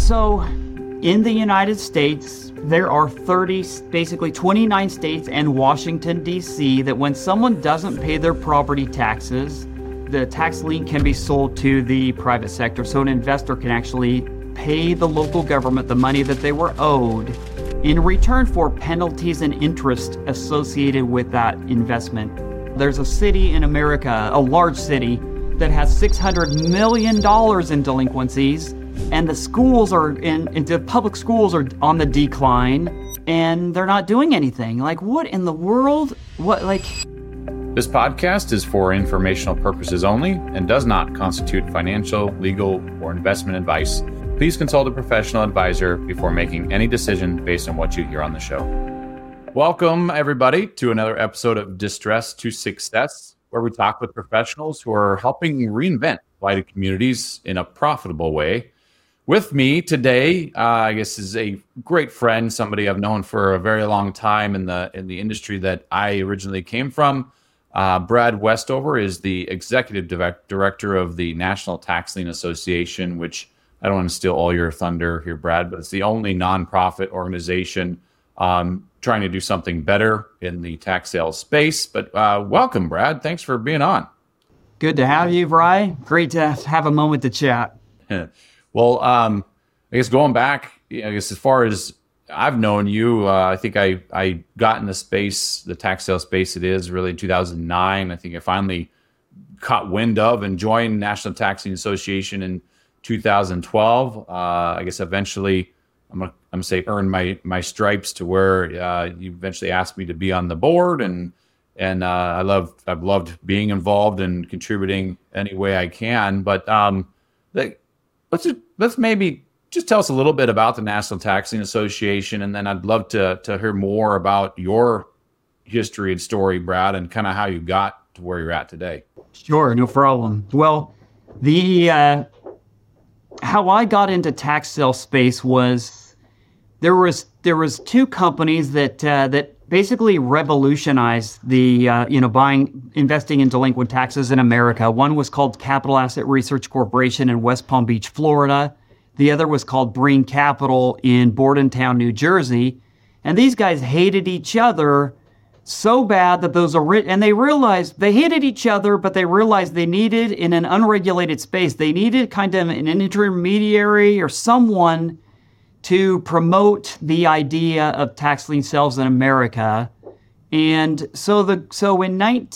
So in the United States, there are basically 29 states and Washington, D.C., that when someone doesn't pay their property taxes, the tax lien can be sold to the private sector. So an investor can actually pay the local government the money that they were owed in return for penalties and interest associated with that investment. There's a city in America, a large city, that has $600 million in delinquencies, and the public schools are on the decline, and they're not doing anything. Like, what in the world? This podcast is for informational purposes only and does not constitute financial, legal, or investment advice. Please consult a professional advisor before making any decision based on what you hear on the show. Welcome, everybody, to another episode of Distress to Success, where we talk with professionals who are helping reinvent blighted communities in a profitable way. With me today, I guess, is a great friend, somebody I've known for a very long time in the industry that I originally came from. Brad Westover is the executive director of the National Tax Lien Association, which I don't want to steal all your thunder here, Brad, but it's the only nonprofit organization trying to do something better in the tax sales space. But welcome, Brad. Thanks for being on. Good to have you, Bri. Great to have a moment to chat. Well, I guess going back, as far as I've known you, I think I got in the space, the tax sales space it is, really in 2009. I think I finally caught wind of and joined National Tax Lien Association in 2012. I guess eventually I'm gonna say earned my stripes to where you eventually asked me to be on the board, and I've loved being involved and contributing any way I can. But let's maybe just tell us a little bit about the National Tax Lien Association, and then I'd love to hear more about your history and story, Brad, and kind of how you got to where you're at today. Sure, no problem. Well, how I got into tax sale space was there was two companies that basically revolutionized the investing in delinquent taxes in America. One was called Capital Asset Research Corporation in West Palm Beach, Florida. The other was called Breen Capital in Bordentown, New Jersey. And these guys hated each other so bad that they realized they hated each other, but they realized they needed, in an unregulated space, they needed kind of an intermediary or someone to promote the idea of tax lien sales in America. And so in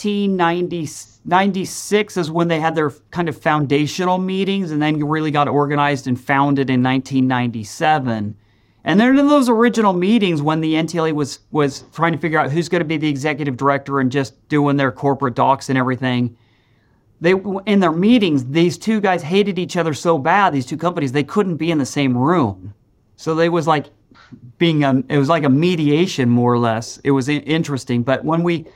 1996 is when they had their kind of foundational meetings, and then really got organized and founded in 1997. And then in those original meetings, when the NTLA was trying to figure out who's going to be the executive director and just doing their corporate docs and everything, in their meetings, these two guys hated each other so bad, these two companies, they couldn't be in the same room. So it was like a mediation, more or less. It was interesting. But when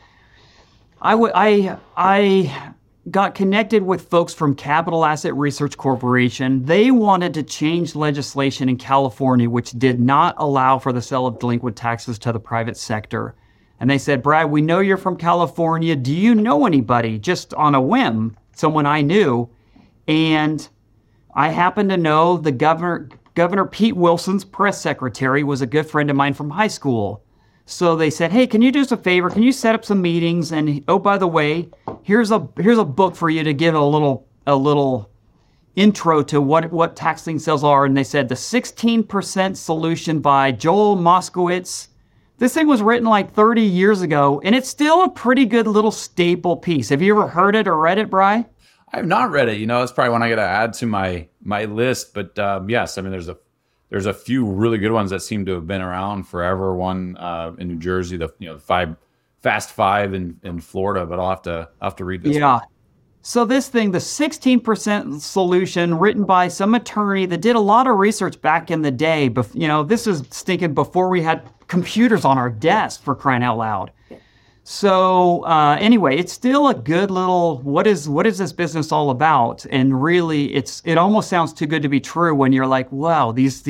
I got connected with folks from Capital Asset Research Corporation, they wanted to change legislation in California, which did not allow for the sale of delinquent taxes to the private sector. And they said, Brad, we know you're from California. Do you know anybody? Just on a whim, someone I knew. And I happen to know the Governor Pete Wilson's press secretary was a good friend of mine from high school. So they said, hey, can you do us a favor? Can you set up some meetings? And oh, by the way, here's a book for you to give a little intro to what tax lien sales are. And they said, The 16% Solution by Joel Moskowitz. This thing was written like 30 years ago, and it's still a pretty good little staple piece. Have you ever heard it or read it, Bri? I have not read it. It's probably one I got to add to my list. But yes, I mean, there's a few really good ones that seem to have been around forever. One in New Jersey, the Fast Five in Florida. But I'll have to read this. Yeah. One. So this thing, the 16% Solution, written by some attorney that did a lot of research back in the day. But this is stinking before we had computers on our desk, for crying out loud. So anyway, it's still a good little, what is this business all about? And really, it almost sounds too good to be true when you're like, wow, these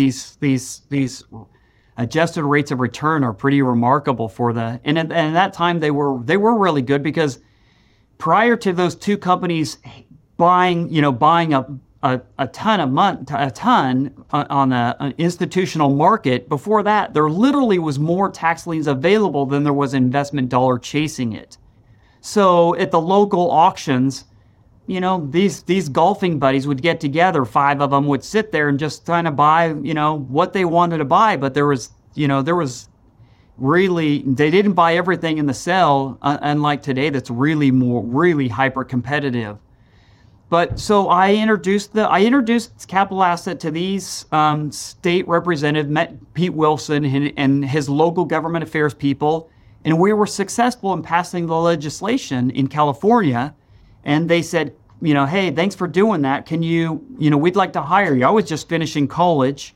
adjusted rates of return are pretty remarkable and at that time they were really good, because prior to those two companies buying a ton on an institutional market. Before that, there literally was more tax liens available than there was investment dollar chasing it. So at the local auctions, these golfing buddies would get together. 5 of them would sit there and just kind of buy, what they wanted to buy. But there was really, they didn't buy everything in the sale, unlike today that's really hyper competitive. But so I introduced Capital Asset to these state representatives, met Pete Wilson and his local government affairs people, and we were successful in passing the legislation in California. And they said, hey, thanks for doing that. Can we'd like to hire you. I was just finishing college,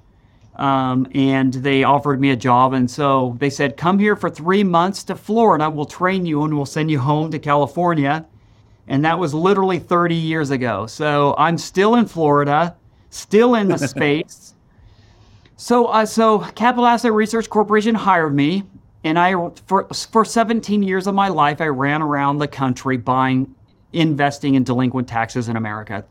and they offered me a job. And so they said, come here for 3 months to Florida. We'll train you and we'll send you home to California. And that was literally 30 years ago. So I'm still in Florida, still in the space. So Capital Asset Research Corporation hired me. And for 17 years of my life, I ran around the country investing in delinquent taxes in America.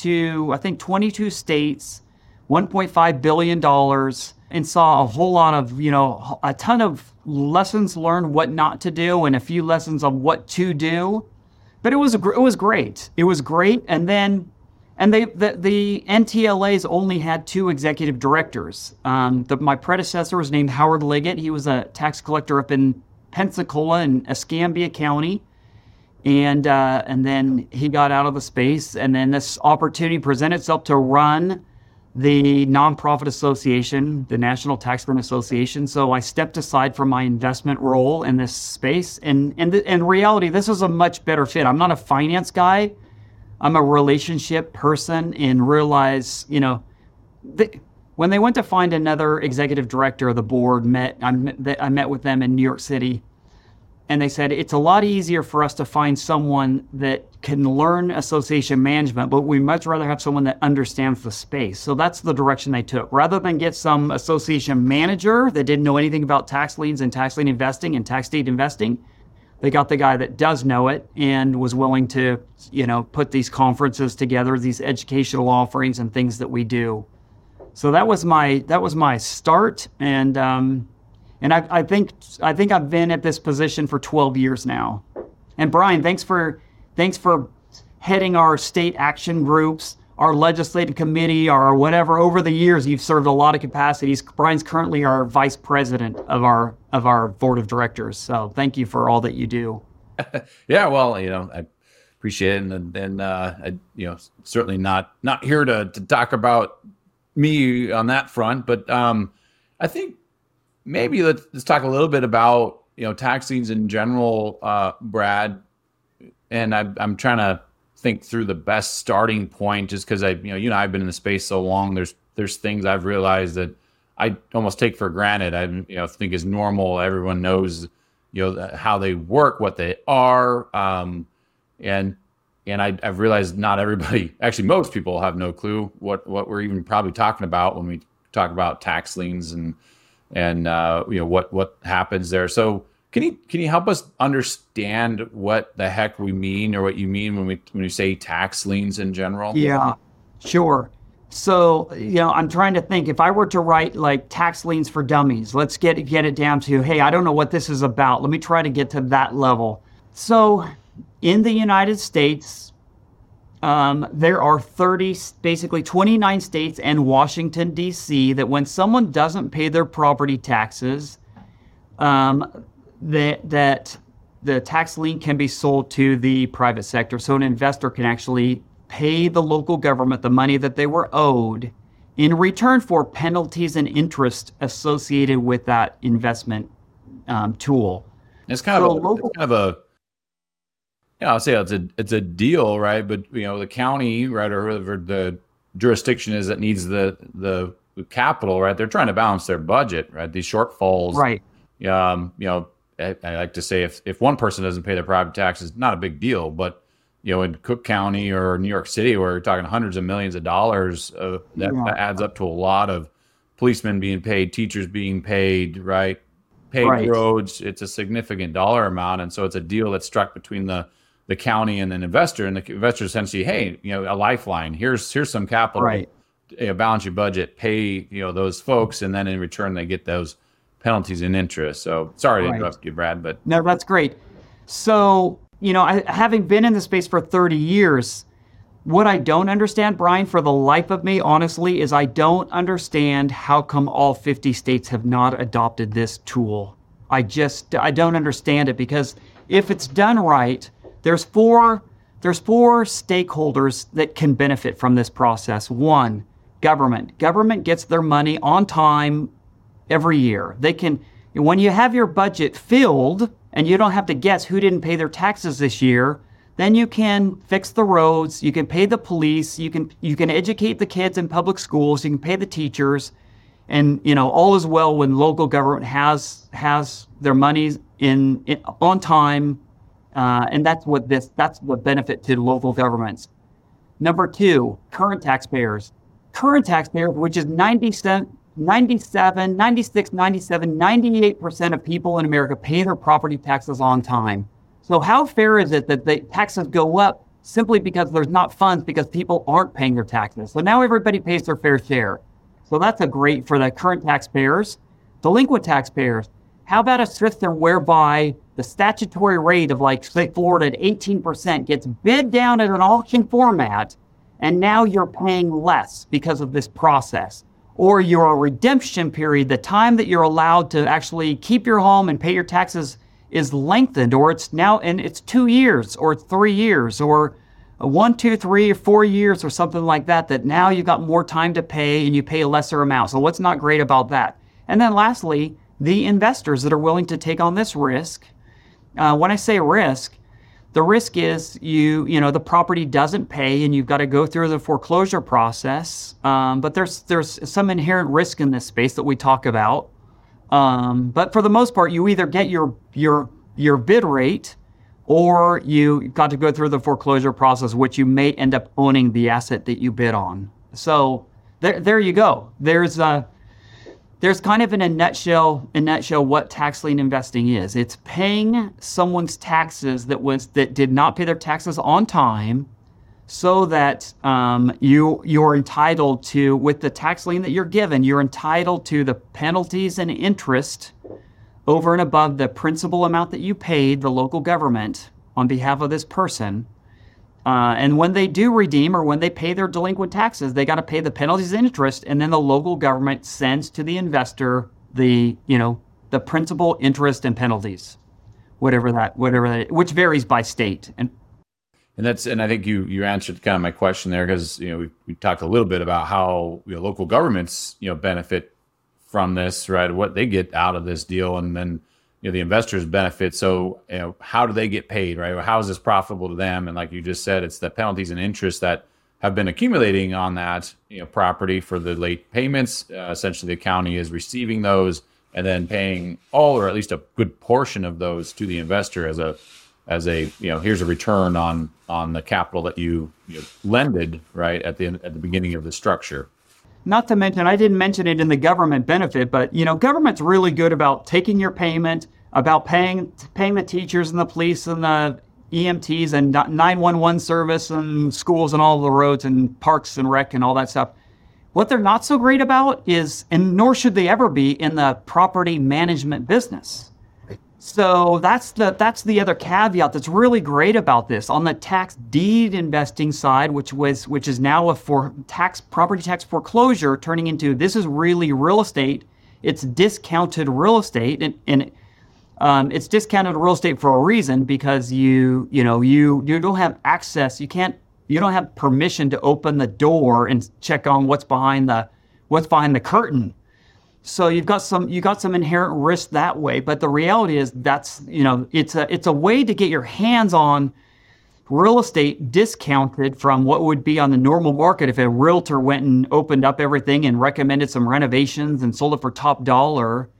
22 states, $1.5 billion, and saw a whole lot of, a ton of lessons learned what not to do and a few lessons on what to do. But it was great. It was great. And then, the NTLAs only had 2 executive directors. My predecessor was named Howard Liggett. He was a tax collector up in Pensacola and Escambia County. And then he got out of the space. And then this opportunity presented itself to run the nonprofit association, the National Tax Firm Association. So I stepped aside from my investment role in this space. And in reality, this is a much better fit. I'm not a finance guy. I'm a relationship person, and realize, when they went to find another executive director, the board I met with them in New York City. And they said, it's a lot easier for us to find someone that can learn association management, but we much rather have someone that understands the space. So that's the direction they took. Rather than get some association manager that didn't know anything about tax liens and tax lien investing and tax deed investing, they got the guy that does know it and was willing to, put these conferences together, these educational offerings and things that we do. So that was my start. And I think I've been at this position for 12 years now. And Brian, thanks for heading our state action groups, our legislative committee, or whatever. Over the years, you've served a lot of capacities. Brian's currently our vice president of our board of directors. So thank you for all that you do. Yeah, well, I appreciate it, and I, certainly not here to talk about me on that front, but I think. Maybe let's talk a little bit about tax liens in general, Brad. And I'm trying to think through the best starting point, just because I've been in the space so long. There's things I've realized that I almost take for granted. I think is normal. Everyone knows how they work, what they are, and I've realized not everybody, actually most people, have no clue what we're even probably talking about when we talk about tax liens and what happens there. So can you help us understand what the heck we mean, or what you mean when we say tax liens in general? Yeah, sure. So, I'm trying to think, if I were to write like tax liens for dummies, let's get it down to, hey, I don't know what this is about. Let me try to get to that level. So in the United States, there are 29 states and Washington, D.C., that when someone doesn't pay their property taxes, that the tax lien can be sold to the private sector. So an investor can actually pay the local government the money that they were owed in return for penalties and interest associated with that investment tool. It's kind of a I'll say it's a deal, right? But the county, right, or whoever the jurisdiction is that needs the capital, right? They're trying to balance their budget, right? These shortfalls, right? I like to say if one person doesn't pay their property taxes, not a big deal. But in Cook County or New York City, where you're talking hundreds of millions of dollars, that adds up to a lot of policemen being paid, teachers being paid, right? Paved roads. It's a significant dollar amount, and so it's a deal that's struck between the the county and an investor, and the investor essentially, hey, a lifeline. Here's some capital. Right. Balance your budget, pay those folks, and then in return they get those penalties and interest. So sorry to interrupt you, Brad, but no, that's great. So having been in the space for 30 years, what I don't understand, Brian, for the life of me, honestly, is I don't understand how come all 50 states have not adopted this tool. I don't understand it, because if it's done right, there's four stakeholders that can benefit from this process. One, government. Government gets their money on time every year. When you have your budget filled and you don't have to guess who didn't pay their taxes this year, then you can fix the roads, you can pay the police, you can educate the kids in public schools, you can pay the teachers, and all is well when local government has their money in on time, and that's what benefit to local governments. Number two, current taxpayers, which is 98% of people in America pay their property taxes on time. So how fair is it that the taxes go up simply because there's not funds, because people aren't paying their taxes? So now everybody pays their fair share. So that's great for the current taxpayers. Delinquent taxpayers, how about a system whereby the statutory rate of, like, say, Florida at 18% gets bid down at an auction format, and now you're paying less because of this process? Or your redemption period, the time that you're allowed to actually keep your home and pay your taxes, is lengthened, or it's 2 years, or it's 3 years, or 1, 2, 3, or 4 years, or something like that, that now you've got more time to pay and you pay a lesser amount. So what's not great about that? And then lastly, the investors that are willing to take on this risk. When I say risk, the risk is the property doesn't pay and you've got to go through the foreclosure process. But there's some inherent risk in this space that we talk about. But for the most part, you either get your bid rate, or you got to go through the foreclosure process, which you may end up owning the asset that you bid on. So there you go. There's kind of in a nutshell what tax lien investing is. It's paying someone's taxes that did not pay their taxes on time, so that you're entitled to, with the tax lien that you're given, you're entitled to the penalties and interest over and above the principal amount that you paid the local government on behalf of this person. And when they do redeem, or when they pay their delinquent taxes, they got to pay the penalties and interest, and then the local government sends to the investor the principal, interest, and penalties, whatever that, which varies by state. And I think you answered kind of my question there, because we talked a little bit about how local governments benefit from this, right? What they get out of this deal, and then the investors benefit. So how do they get paid, right? How is this profitable to them? And like you just said, it's the penalties and interest that have been accumulating on that property for the late payments. Essentially, the county is receiving those and then paying all, or at least a good portion of those, to the investor as a here's a return on the capital that you lended, right, at the beginning of the structure. Not to mention, I didn't mention it in the government benefit, but government's really good about taking your payment, about paying the teachers and the police and the EMTs and 911 service and schools and all the roads and parks and rec and all that stuff. What they're not so great about is, and nor should they ever be, in the property management business. So that's the other caveat that's really great about this. On the tax deed investing side, which is now property tax foreclosure, turning into, this is really real estate. It's discounted real estate, and it's discounted real estate for a reason, because you don't have access. You don't have permission to open the door and check on what's behind the curtain. So you've got some inherent risk that way, but the reality is it's a way to get your hands on real estate discounted from what would be on the normal market if a realtor went and opened up everything and recommended some renovations and sold it for top dollar.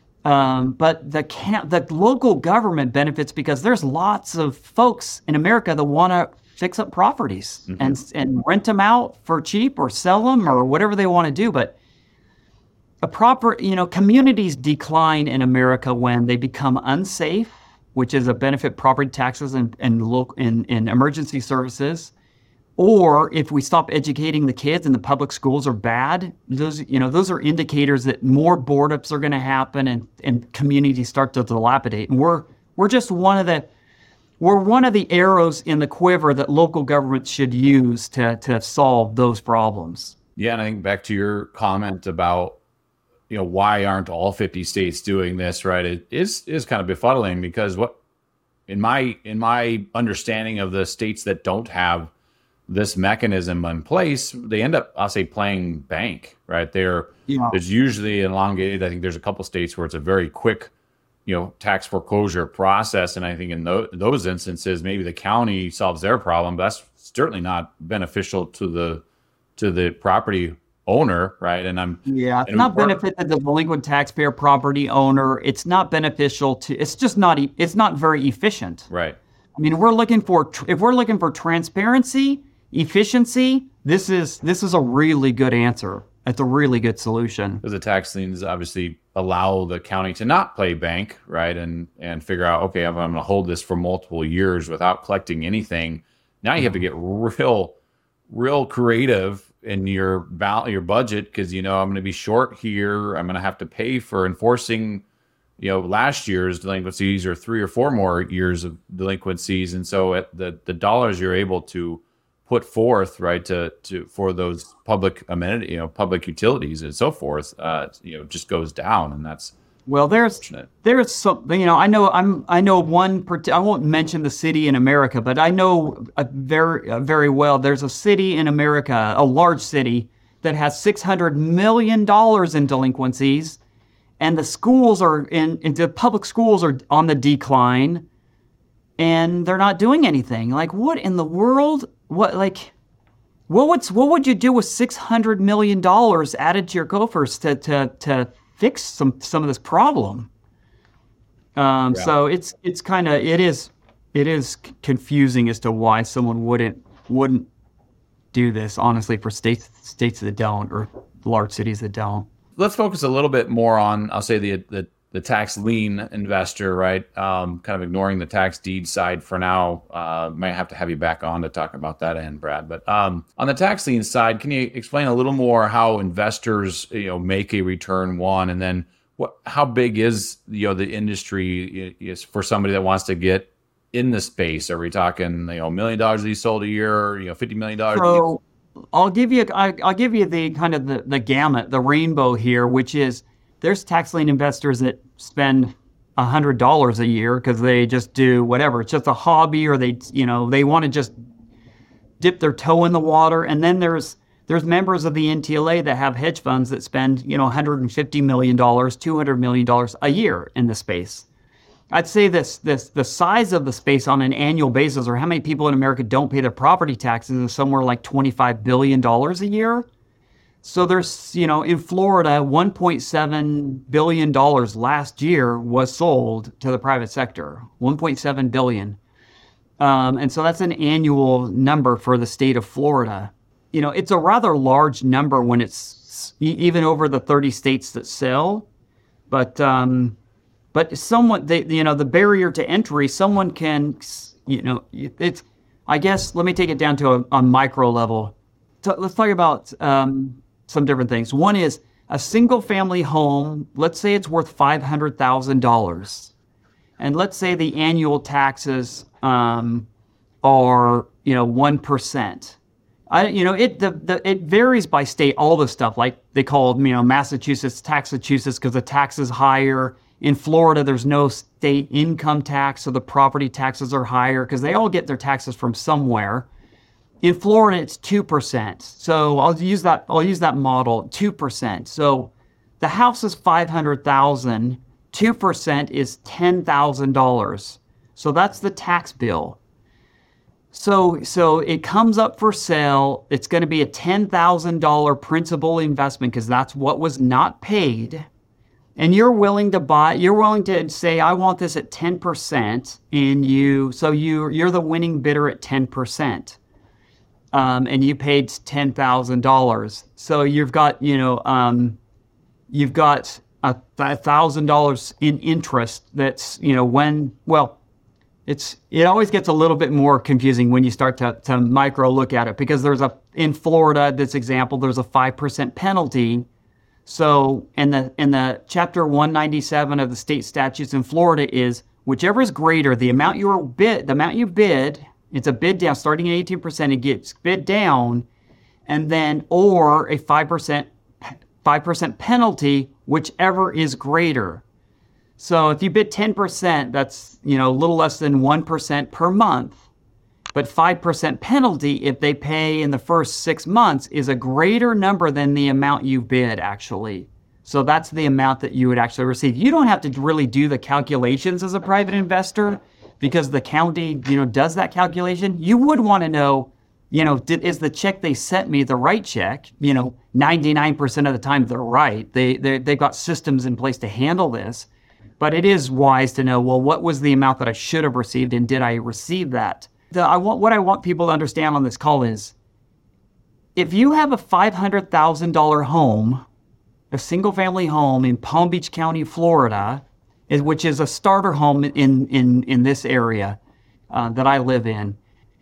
But the local government benefits because there's lots of folks in America that want to fix up properties and rent them out for cheap or sell them or whatever they want to do, but communities decline in America when they become unsafe which is a benefit property taxes and emergency services. Or if we stop educating the kids and the public schools are bad, those are indicators that more board-ups are going to happen and communities start to dilapidate. And we're just one of the arrows in the quiver that local governments should use to solve those problems. Yeah, and I think back to your comment about why aren't all 50 states doing this, right? It is kind of befuddling, because what in my understanding of the states that don't have this mechanism in place, they end up, I'll say, playing bank, right? There's usually elongated. I think there's a couple states where it's a very quick, tax foreclosure process. And I think in those instances, maybe the county solves their problem, but that's certainly not beneficial to the property owner, right? It's not benefit to the delinquent taxpayer property owner. It's not beneficial it's not very efficient. Right. I mean, if we're looking for transparency, efficiency, this is a really good answer. It's a really good solution. Because the tax liens obviously allow the county to not play bank, right? And figure out, okay, I'm going to hold this for multiple years without collecting anything. Now you have to get real creative in your budget, because I'm going to be short here. I'm going to have to pay for enforcing last year's delinquencies or 3 or 4 more years of delinquencies. And so the dollars you're able to put forth, right, for those public amenity, public utilities and so forth, just goes down. And that's, well, there's something, I know one, I won't mention the city in America, but I know very well, there's a city in America, a large city, that has $600 million in delinquencies, and the schools the public schools are on the decline, and they're not doing anything. Like, what in the world? What would you do with $600 million added to your coffers to fix some of this problem? So it is confusing as to why someone wouldn't do this, honestly, for states that don't, or large cities that don't. Let's focus a little bit more on, I'll say, the tax lien investor, right? Kind of ignoring the tax deed side for now. Might have to have you back on to talk about that end, Brad. But on the tax lien side, can you explain a little more how investors, make a return, one, and then how big is the industry is for somebody that wants to get in the space? Are we talking $1 million that you sold a year, $50 million? So I'll give you the kind of the gamut, the rainbow here, which is, there's tax lien investors that spend $100 a year because they just do whatever. It's just a hobby, or they want to just dip their toe in the water. And then there's members of the NTLA that have hedge funds that spend, $150 million, $200 million a year in the space. I'd say the size of the space on an annual basis, or how many people in America don't pay their property taxes, is somewhere like $25 billion a year. So there's, in Florida, $1.7 billion last year was sold to the private sector, $1.7 billion. And so that's an annual number for the state of Florida. It's a rather large number when it's even over the 30 states that sell. But someone, the barrier to entry, someone can, it's, I guess, let me take it down to a micro level. So let's talk about some different things. One is a single family home. Let's say it's worth $500,000. And let's say the annual taxes are, 1%. It varies by state, all this stuff. Like they call, Massachusetts, Taxachusetts, because the tax is higher. In Florida, there's no state income tax, so the property taxes are higher because they all get their taxes from somewhere. In Florida, it's 2%. So I'll use that model, 2%. So the house is $500,000. 2% is $10,000. So that's the tax bill. So it comes up for sale. It's going to be a $10,000 principal investment because that's what was not paid. And you're willing to say, I want this at 10%, and you're the winning bidder at 10%. And you paid $10,000. So you've got $1,000 in interest. That's, It always gets a little bit more confusing when you start to micro look at it, because in Florida, this example, there's a 5% penalty. So in the chapter 197 of the state statutes in Florida is whichever is greater, the amount you bid, it's a bid down starting at 18%, it gets bid down, and then or a 5% penalty, whichever is greater. So if you bid 10%, that's a little less than 1% per month. But 5% penalty if they pay in the first 6 months is a greater number than the amount you bid, actually. So that's the amount that you would actually receive. You don't have to really do the calculations as a private investor, because the county, does that calculation. You would want to know, is the check they sent me the right check? 99% of the time they're right. They've got systems in place to handle this. But it is wise to know, well, what was the amount that I should have received, and did I receive that? What I want people to understand on this call is, if you have a $500,000 home, a single-family home in Palm Beach County, Florida, which is a starter home in this area that I live in,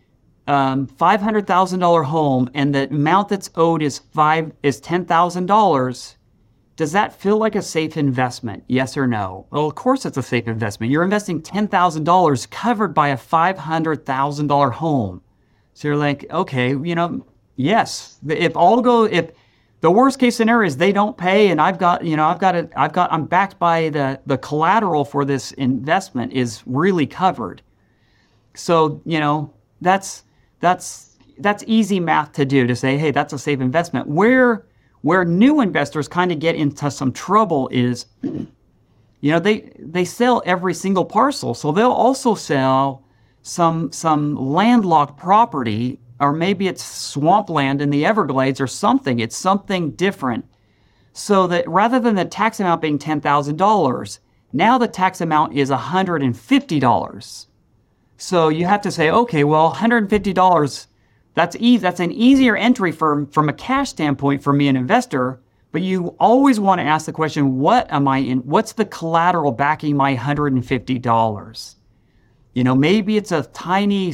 $500,000 home, and the amount that's owed is $10,000. Does that feel like a safe investment? Yes or no? Well, of course it's a safe investment. You're investing $10,000 covered by a $500,000 home. So you're like, okay, yes. If the worst case scenario is they don't pay, and I'm backed by the collateral for this investment is really covered. So, that's easy math to do, to say, hey, that's a safe investment. Where new investors kind of get into some trouble is, they sell every single parcel. So they'll also sell some landlocked property, or maybe it's swampland in the Everglades or something. It's something different. So that rather than the tax amount being $10,000, now the tax amount is $150. So you have to say, okay, well, $150, that's an easier entry from a cash standpoint for me, an investor. But you always want to ask the question, what's the collateral backing my $150? Maybe it's a tiny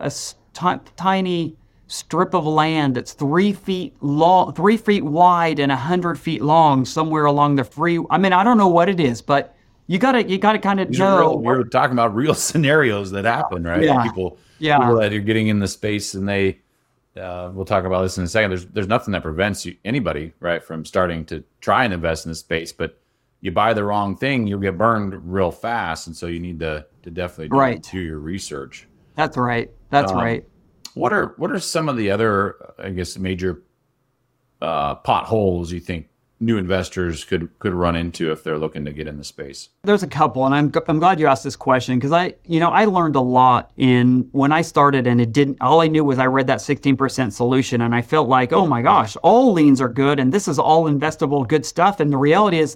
strip of land that's 3 feet long, 3 feet wide and 100 feet long, somewhere along the free. I don't know what it is, but you gotta kind of know. We're talking about real scenarios that happen, right? Yeah. People that are getting in the space, and they. We'll talk about this in a second. There's nothing that prevents anybody, right, from starting to try and invest in this space. But you buy the wrong thing, you'll get burned real fast, and so you need to definitely do your research. That's right. That's right. What are some of the other, I guess, major potholes you think new investors could run into if they're looking to get in the space? There's a couple, and I'm glad you asked this question, because I learned a lot when I started, and all I knew was I read that 16% solution, and I felt like, oh my gosh, all liens are good, and this is all investable good stuff. And the reality is,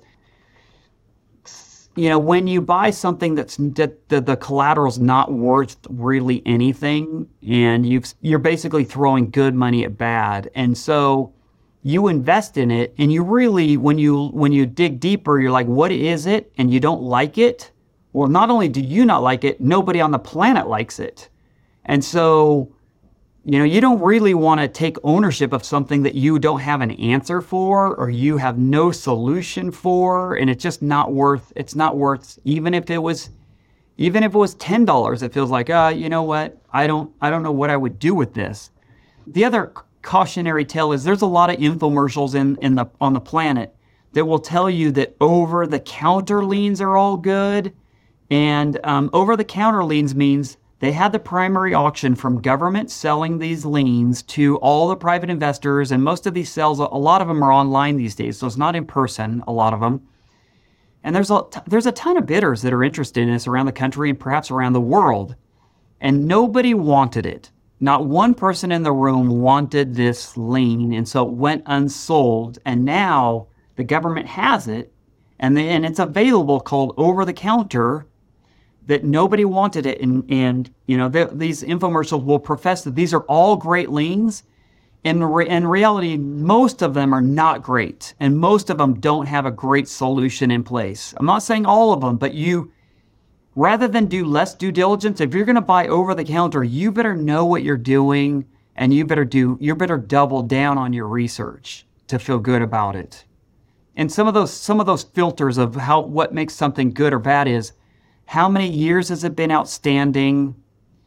when you buy something that the collateral's not worth really anything, and you're basically throwing good money at bad, and so you invest in it, and you really, when you dig deeper, you're like, what is it? And you don't like it. Well, not only do you not like it, nobody on the planet likes it. And so, you don't really want to take ownership of something that you don't have an answer for, or you have no solution for, and it's just not worth, even if it was $10, it feels like, you know what? I don't know what I would do with this. The other cautionary tale is there's a lot of infomercials on the planet that will tell you that over-the-counter liens are all good, and over-the-counter liens means they had the primary auction from government selling these liens to all the private investors, and most of these sales, a lot of them are online these days, so it's not in person, a lot of them. And there's a ton of bidders that are interested in this around the country and perhaps around the world, and nobody wanted it. Not one person in the room wanted this lien, and so it went unsold. And now the government has it, and it's available, called over the counter, that nobody wanted it. And these infomercials will profess that these are all great liens. In reality, most of them are not great, and most of them don't have a great solution in place. I'm not saying all of them, but rather than do less due diligence, if you're going to buy over the counter, you better know what you're doing, and you better double down on your research to feel good about it. And some of those filters of what makes something good or bad is how many years has it been outstanding?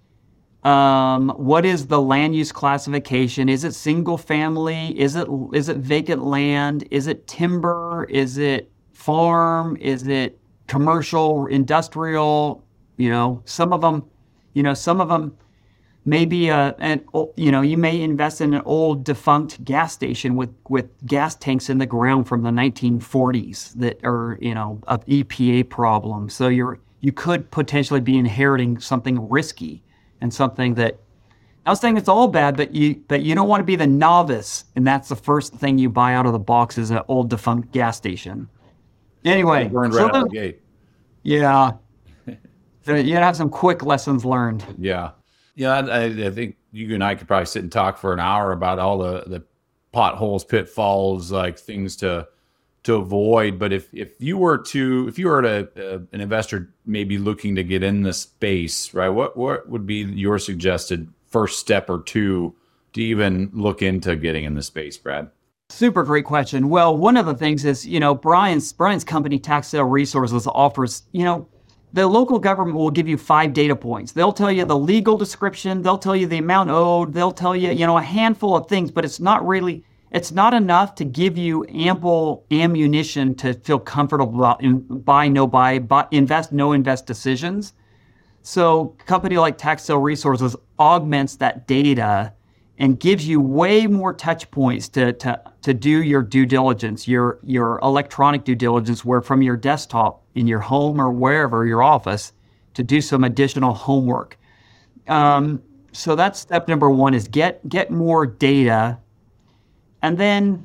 What is the land use classification? Is it single family? Is it vacant land? Is it timber? Is it farm? Is it commercial, industrial? Some of them maybe you may invest in an old defunct gas station with gas tanks in the ground from the 1940s that are an EPA problem. So you could potentially be inheriting something risky and something that, I was saying it's all bad, but you don't want to be the novice, and that's the first thing you buy out of the box is an old defunct gas station. Anyway, burned right out the gate. Yeah, so you have some quick lessons learned. Yeah. I think you and I could probably sit and talk for an hour about all the potholes, pitfalls, like things to avoid. But if you were an investor maybe looking to get in the space, right? What would be your suggested first step or two to even look into getting in the space, Brad? Super great question. Well, one of the things is, Brian's company, Tax Sale Resources, offers, the local government will give you 5 data points. They'll tell you the legal description. They'll tell you the amount owed. They'll tell you, a handful of things, but it's not enough to give you ample ammunition to feel comfortable about invest, no invest decisions. So a company like Tax Sale Resources augments that data and gives you way more touch points to do your due diligence, your electronic due diligence, where from your desktop in your home or wherever, your office, to do some additional homework. So that's step number 1 is get more data. And then,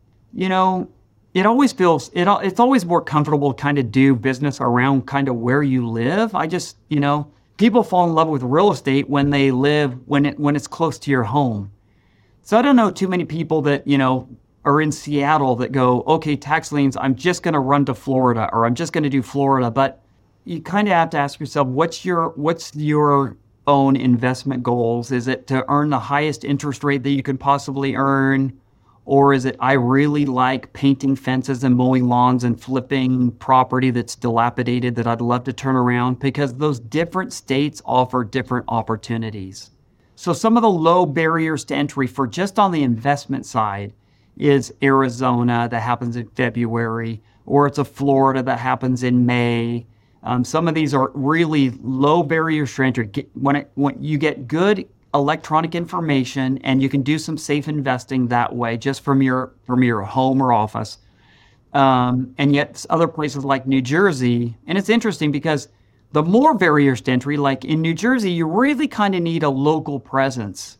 it's always more comfortable to kind of do business around kind of where you live. People fall in love with real estate when it's close to your home. So I don't know too many people that, are in Seattle that go, okay, tax liens, I'm just going to run to Florida, or I'm just going to do Florida. But you kind of have to ask yourself, what's your own investment goals? Is it to earn the highest interest rate that you can possibly earn? Or is it, I really like painting fences and mowing lawns and flipping property that's dilapidated that I'd love to turn around? Because those different states offer different opportunities. So some of the low barriers to entry for just on the investment side is Arizona, that happens in February, or it's a Florida that happens in May. Some of these are really low barriers to entry. When you get good electronic information, and you can do some safe investing that way, just from your home or office. And yet other places like New Jersey, and it's interesting because the more barriers to entry, like in New Jersey, you really kind of need a local presence.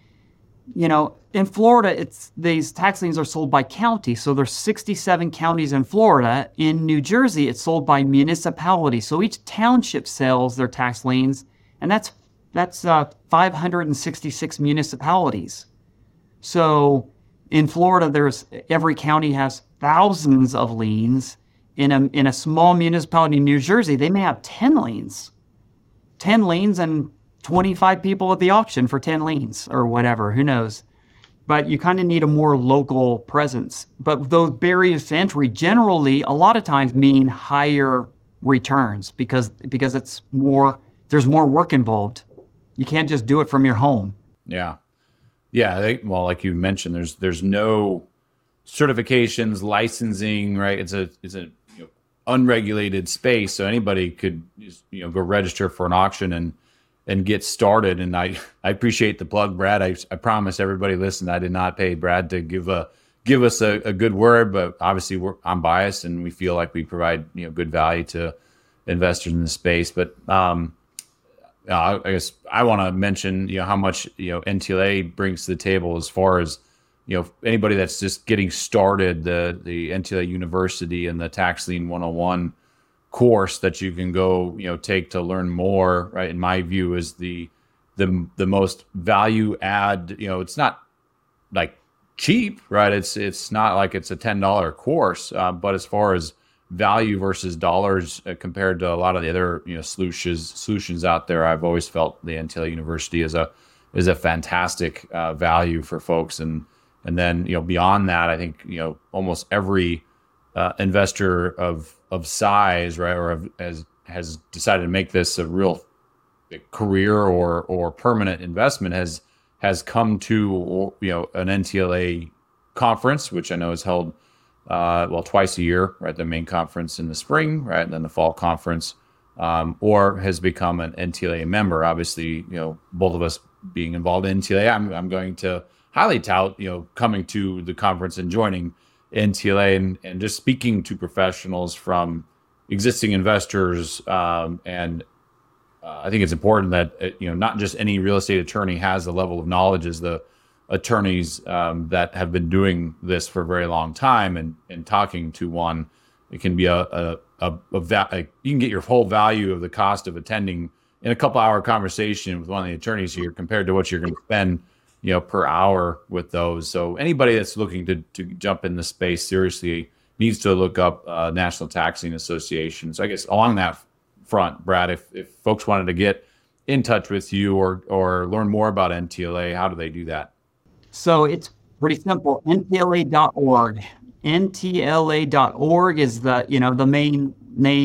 In Florida, these tax liens are sold by county. So there's 67 counties in Florida. In New Jersey, it's sold by municipality. So each township sells their tax liens, and that's 566 municipalities. So in Florida, every county has thousands of liens. In a small municipality in New Jersey, they may have 10 liens and 25 people at the auction for 10 liens or whatever, who knows. But you kind of need a more local presence. But those barriers to entry generally, a lot of times, mean higher returns because there's more work involved. You can't just do it from your home. Yeah. Well, like you mentioned, there's no certifications, licensing, right? It's a unregulated space, so anybody could go register for an auction and get started. And I appreciate the plug, Brad. I promise everybody listen, I did not pay Brad to give us a good word, but obviously I'm biased, and we feel like we provide good value to investors in the space. But I guess I want to mention, how much, NTLA brings to the table as far as, anybody that's just getting started, the NTLA University and the Tax Lien 101 course that you can go, take to learn more, right? In my view, is the most value add. It's not like cheap, right? It's not like it's a $10 course, but as far as value versus dollars compared to a lot of the other solutions out there. I've always felt the NTLA University is a fantastic value for folks, and then beyond that, I think almost every investor of size, right, or has decided to make this a real career or permanent investment has come to an NTLA conference, which I know is held twice a year, right? The main conference in the spring, right, and then the fall conference, or has become an NTLA member. Obviously, both of us being involved in NTLA, I'm going to highly tout coming to the conference and joining NTLA and just speaking to professionals from existing investors. And I think it's important that not just any real estate attorney has the level of knowledge as the attorneys that have been doing this for a very long time, and talking to one, it can be you can get your whole value of the cost of attending in a couple hour conversation with one of the attorneys here compared to what you're going to spend per hour with those. So anybody that's looking to jump in the space seriously needs to look up National Taxing Association. So I guess along that front, Brad, if folks wanted to get in touch with you or learn more about NTLA, how do they do that? So it's pretty simple. NTLA.org. NTLA.org is the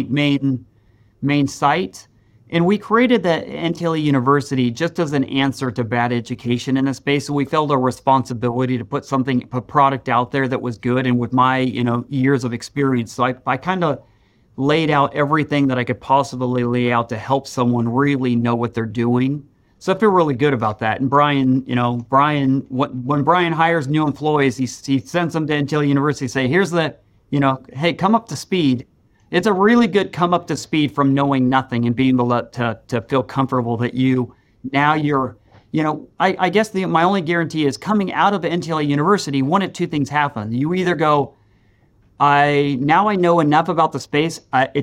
main site. And we created the NTLA University just as an answer to bad education in the space. So we felt a responsibility to put a product out there that was good. And with my, years of experience, so I kind of laid out everything that I could possibly lay out to help someone really know what they're doing. So I feel really good about that. And Brian, when Brian hires new employees, he sends them to NTLA University, say, here's hey, come up to speed. It's a really good come up to speed from knowing nothing and being able to feel comfortable that I guess my only guarantee is coming out of NTLA University, one of two things happen. You either go, I know enough about the space.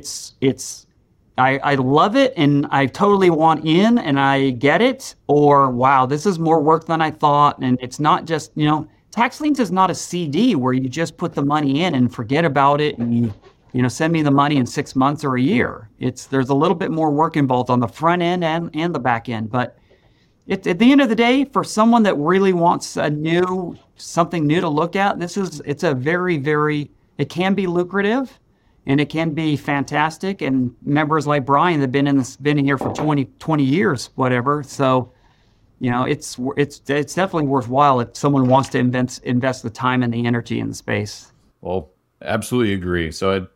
I love it and I totally want in and I get it, or wow, this is more work than I thought. And it's not just, tax liens is not a CD where you just put the money in and forget about it and send me the money in 6 months or a year. There's a little bit more work involved on the front end and the back end. But at the end of the day, for someone that really wants something new to look at, it's a very, very, it can be lucrative. And it can be fantastic. And members like Brian that have been in here for 20 years, whatever. So, it's definitely worthwhile if someone wants to invest the time and the energy in the space. Well, absolutely agree. So at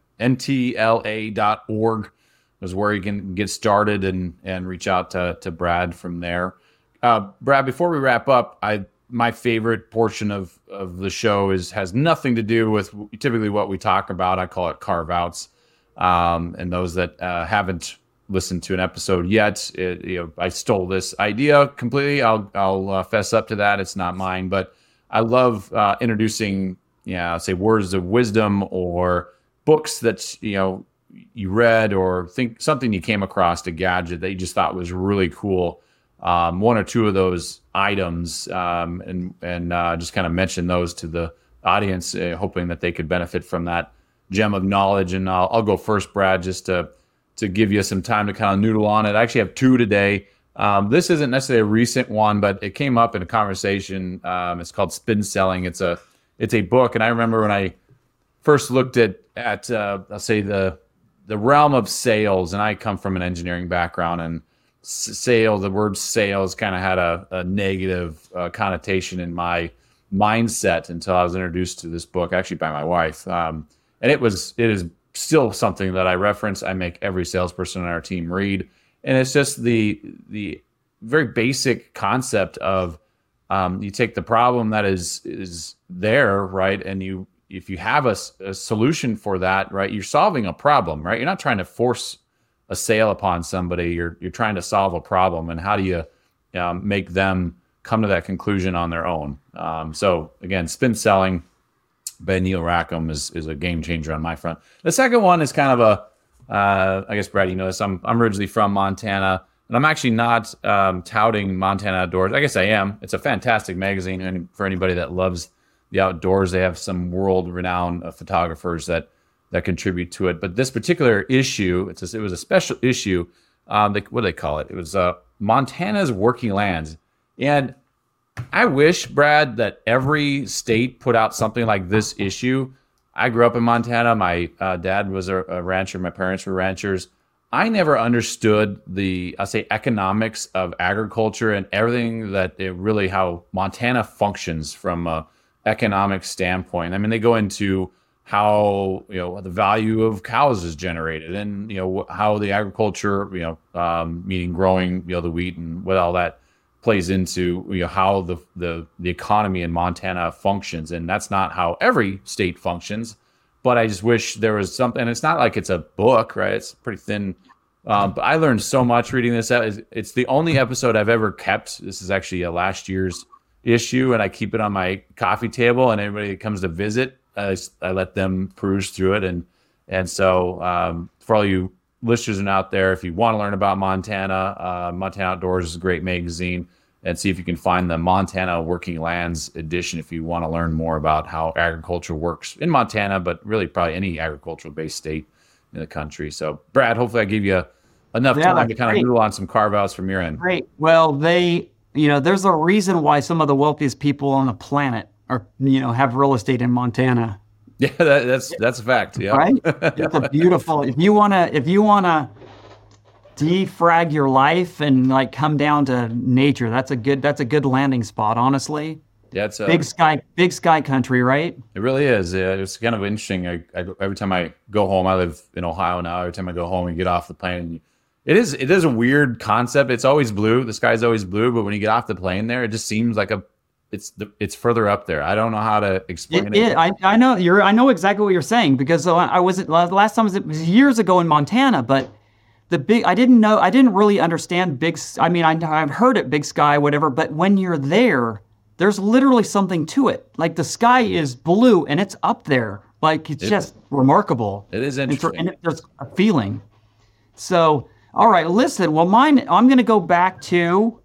ntla.org is where you can get started and reach out to Brad from there. Brad, before we wrap up, my favorite portion of the show has nothing to do with typically what we talk about. I call it carve outs. And those that haven't listened to an episode yet, I stole this idea completely. I'll fess up to that. It's not mine, but I love introducing, say words of wisdom or books that, you read or think something you came across, a gadget that you just thought was really cool. One or two of those items, and just kind of mention those to the audience, hoping that they could benefit from that gem of knowledge. And I'll go first, Brad, just to give you some time to kind of noodle on it. I actually have two today. This isn't necessarily a recent one, but it came up in a conversation. It's called Spin Selling. It's a book, and I remember when I first looked at I'll say the realm of sales, and I come from an engineering background, and the word sales kind of had a negative connotation in my mindset until I was introduced to this book, actually by my wife. And it is still something that I reference. I make every salesperson on our team read. And it's just the very basic concept of you take the problem that is there, right? And if you have a solution for that, right, you're solving a problem, right? You're not trying to force a sale upon somebody. You're trying to solve a problem, and how do you make them come to that conclusion on their own? So again, Spin Selling by Neil Rackham is a game changer on my front. The second one is kind of I guess Brad, you know this. I'm originally from Montana, and I'm actually not touting Montana Outdoors. I guess I am. It's a fantastic magazine, and for anybody that loves the outdoors, they have some world-renowned photographers that that contribute to it. But this particular issue, it was a special issue. What do they call it? It was Montana's working lands. And I wish, Brad, that every state put out something like this issue. I grew up in Montana. My dad was a rancher. My parents were ranchers. I never understood economics of agriculture and everything how Montana functions from an economic standpoint. I mean, they go into how, the value of cows is generated and, how the agriculture, meaning growing, the wheat and what all that plays into, how the economy in Montana functions. And that's not how every state functions. But I just wish there was something, and it's not like it's a book, right? It's pretty thin. But I learned so much reading this. It's the only episode I've ever kept. This is actually a last year's issue, and I keep it on my coffee table, and anybody that comes to visit, I let them peruse through it. And so for all you listeners out there, if you want to learn about Montana, Montana Outdoors is a great magazine. And see if you can find the Montana Working Lands edition if you want to learn more about how agriculture works in Montana, but really probably any agricultural-based state in the country. So, Brad, hopefully I gave you enough time to kind of noodle on some carve-outs from your end. Great. Well, there's a reason why some of the wealthiest people on the planet have real estate in Montana. Yeah, that's a fact. Yeah, right. It's a beautiful. If you wanna defrag your life and come down to nature, that's a good landing spot, honestly. Yeah, it's big sky country, right? It really is. It's kind of interesting. I every time I go home, I live in Ohio now. Every time I go home and get off the plane, it is a weird concept. It's always blue. The sky's always blue, but when you get off the plane there, it just seems like it's further up there. I don't know how to explain it. I know exactly what you're saying, because last time it was years ago in Montana, but I didn't really understand I've heard it, big sky, whatever, but when you're there, there's literally something to it. Like, the sky is blue and it's up there. Like, it's just remarkable. It is interesting. And there's a feeling. So, all right, listen, well, I'm going to go back to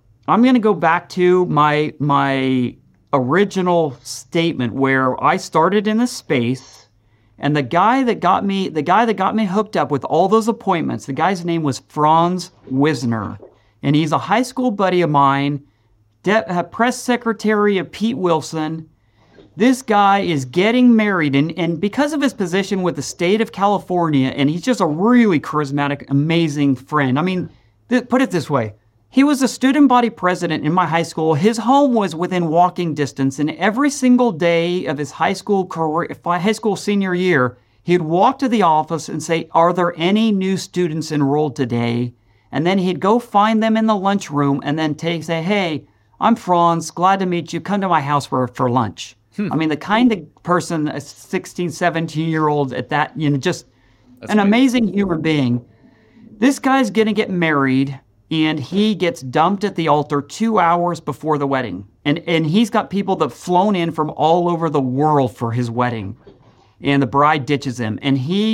my original statement where I started in this space. And the guy that got me hooked up with all those appointments, the guy's name was Franz Wisner. And he's a high school buddy of mine, press secretary of Pete Wilson. This guy is getting married, and because of his position with the state of California, and he's just a really charismatic, amazing friend. I mean, put it this way. He was a student body president in my high school. His home was within walking distance, and every single day of his high school senior year, he'd walk to the office and say, "Are there any new students enrolled today?" And then he'd go find them in the lunchroom and then say, "Hey, I'm Franz, glad to meet you. Come to my house for lunch." I mean, the kind of person, a 16, 17-year-old at that, just That's an amazing human being. This guy's going to get married, and he gets dumped at the altar 2 hours before the wedding. And he's got people that have flown in from all over the world for his wedding. And the bride ditches him. And he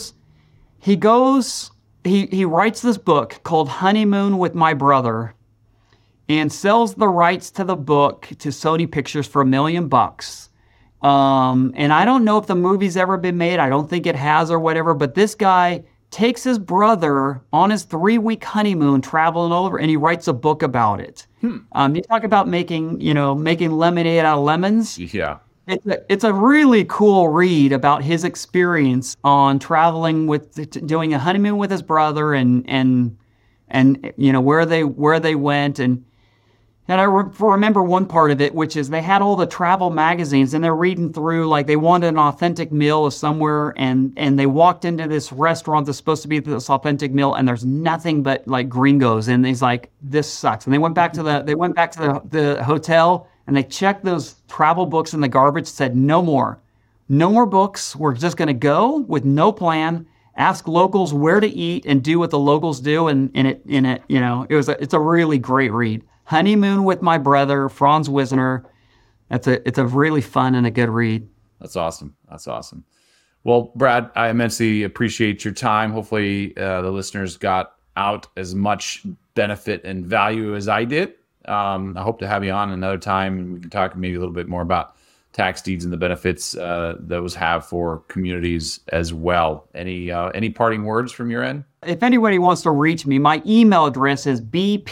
writes this book called Honeymoon with My Brother and sells the rights to the book to Sony Pictures for $1 million. And I don't know if the movie's ever been made. I don't think it has or whatever, but this guy takes his brother on his 3-week honeymoon, traveling over, and he writes a book about it. You talk about making lemonade out of lemons. Yeah. It's a really cool read about his experience on traveling doing a honeymoon with his brother and where they went. And I remember one part of it, which is they had all the travel magazines, and they're reading through, like, they wanted an authentic meal somewhere, and they walked into this restaurant that's supposed to be this authentic meal, and there's nothing but, like, gringos, and he's like, this sucks. And they went back to the hotel, and they checked those travel books in the garbage, said, no more books. We're just going to go with no plan, ask locals where to eat, and do what the locals do. And it's a really great read. Honeymoon with My Brother, Franz Wisner. It's a really fun and a good read. That's awesome. Well, Brad, I immensely appreciate your time. Hopefully the listeners got out as much benefit and value as I did. I hope to have you on another time, and we can talk maybe a little bit more about tax deeds and the benefits those have for communities as well. Any parting words from your end? If anybody wants to reach me, my email address is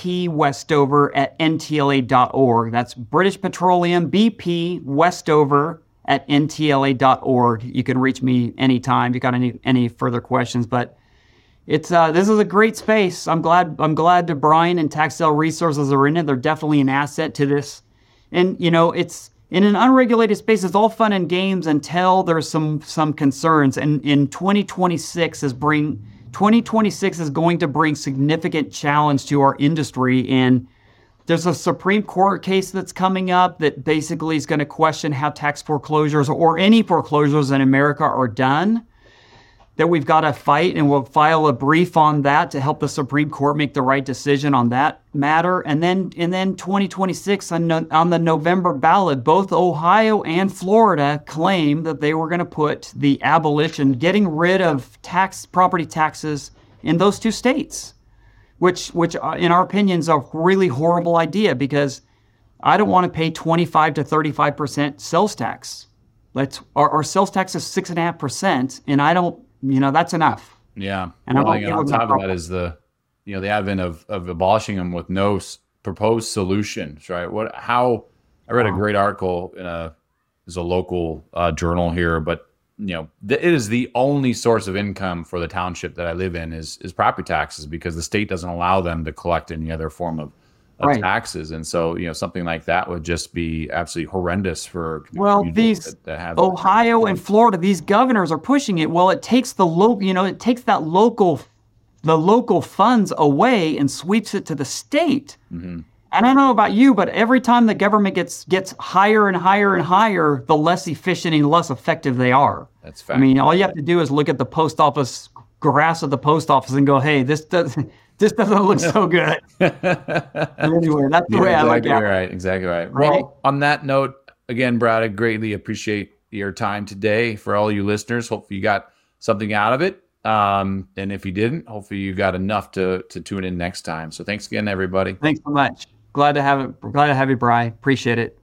bpwestover@ntla.org. That's British Petroleum, bpwestover@ntla.org. You can reach me anytime if you got any further questions. But it's this is a great space. I'm glad that Brian and Tax Sale Resources are in it. They're definitely an asset to this. And it's in an unregulated space. It's all fun and games until there's some concerns. And in 2026 is going to bring significant challenge to our industry. And there's a Supreme Court case that's coming up that basically is going to question how tax foreclosures or any foreclosures in America are done, that we've got to fight, and we'll file a brief on that to help the Supreme Court make the right decision on that matter. And then 2026 on the November ballot, both Ohio and Florida claim that they were going to put the abolition, getting rid of property taxes in those two states, which in our opinion is a really horrible idea, because I don't want to pay 25 to 35% sales tax. Our sales tax is 6.5%, and I don't. That's enough. Yeah. And on top of that is the advent of abolishing them with no proposed solutions, right? I read a great article in a local journal here, but it is the only source of income for the township that I live in is property taxes, because the state doesn't allow them to collect any other form of taxes. And so, something like that would just be absolutely horrendous for these that have Ohio and Florida, these governors are pushing it. Well, it takes the local funds away and sweeps it to the state. Mm-hmm. And I don't know about you, but every time the government gets higher and higher and higher, the less efficient and less effective they are. That's fact. All you have to do is look at the post office graphs of the post office and go, hey, this doesn't look so good. Anyway, that's the way I look at it. Exactly right. Well, on that note, again, Brad, I greatly appreciate your time today. For all you listeners, hopefully you got something out of it. And if you didn't, hopefully you got enough to tune in next time. So thanks again, everybody. Thanks so much. Glad to have you, Brian. Appreciate it.